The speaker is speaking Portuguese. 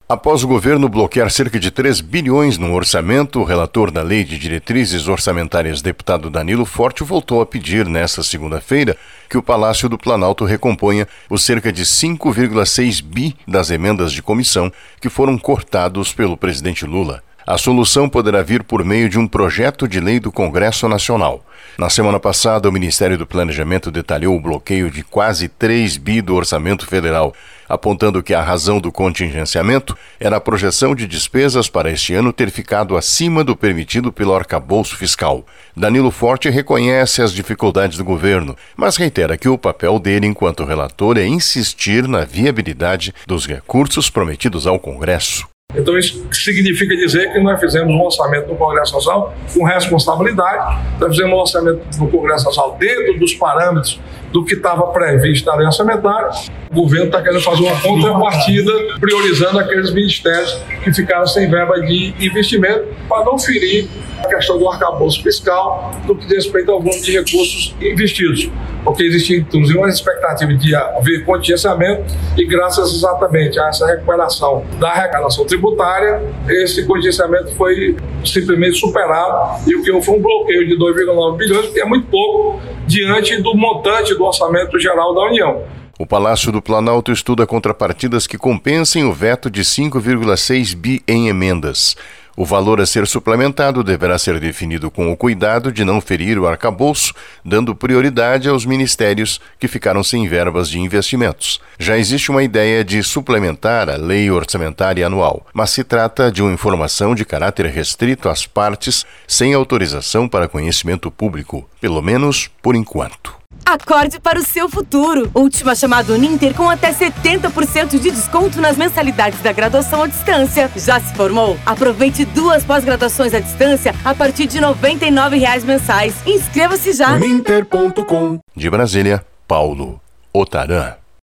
Após o governo bloquear cerca de 3 bilhões no orçamento, o relator da Lei de Diretrizes Orçamentárias, deputado Danilo Forte, voltou a pedir nesta segunda-feira que o Palácio do Planalto recomponha os cerca de 5,6 bi das emendas de comissão que foram cortados pelo presidente Lula. A solução poderá vir por meio de um projeto de lei do Congresso Nacional. Na semana passada, o Ministério do Planejamento detalhou o bloqueio de quase 3 bi do orçamento federal, apontando que a razão do contingenciamento era a projeção de despesas para este ano ter ficado acima do permitido pelo arcabouço fiscal. Danilo Forte reconhece as dificuldades do governo, mas reitera que o papel dele enquanto relator é insistir na viabilidade dos recursos prometidos ao Congresso. Então isso significa dizer que nós fizemos um orçamento no Congresso Nacional com responsabilidade, nós fizemos um orçamento no Congresso Nacional dentro dos parâmetros do que estava previsto na lei orçamentária. O governo está querendo fazer uma contrapartida, priorizando aqueles ministérios que ficaram sem verba de investimento para não ferir a questão do arcabouço fiscal no que diz respeito ao volume de recursos investidos. Porque existia, inclusive, uma expectativa de haver contingenciamento e graças exatamente a essa recuperação da arrecadação tributária, esse contingenciamento foi simplesmente superado e o que foi um bloqueio de 2,9 bilhões, que é muito pouco diante do montante do orçamento geral da União. O Palácio do Planalto estuda contrapartidas que compensem o veto de 5,6 bi em emendas. O valor a ser suplementado deverá ser definido com o cuidado de não ferir o arcabouço, dando prioridade aos ministérios que ficaram sem verbas de investimentos. Já existe uma ideia de suplementar a lei orçamentária anual, mas se trata de uma informação de caráter restrito às partes, sem autorização para conhecimento público, pelo menos por enquanto. Acorde para o seu futuro. Última chamada Uninter com até 70% de desconto nas mensalidades da graduação à distância. Já se formou? Aproveite 2 pós-graduações à distância a partir de R$ 99,00 mensais. Inscreva-se já. Uninter.com. De Brasília, Paulo Otarã.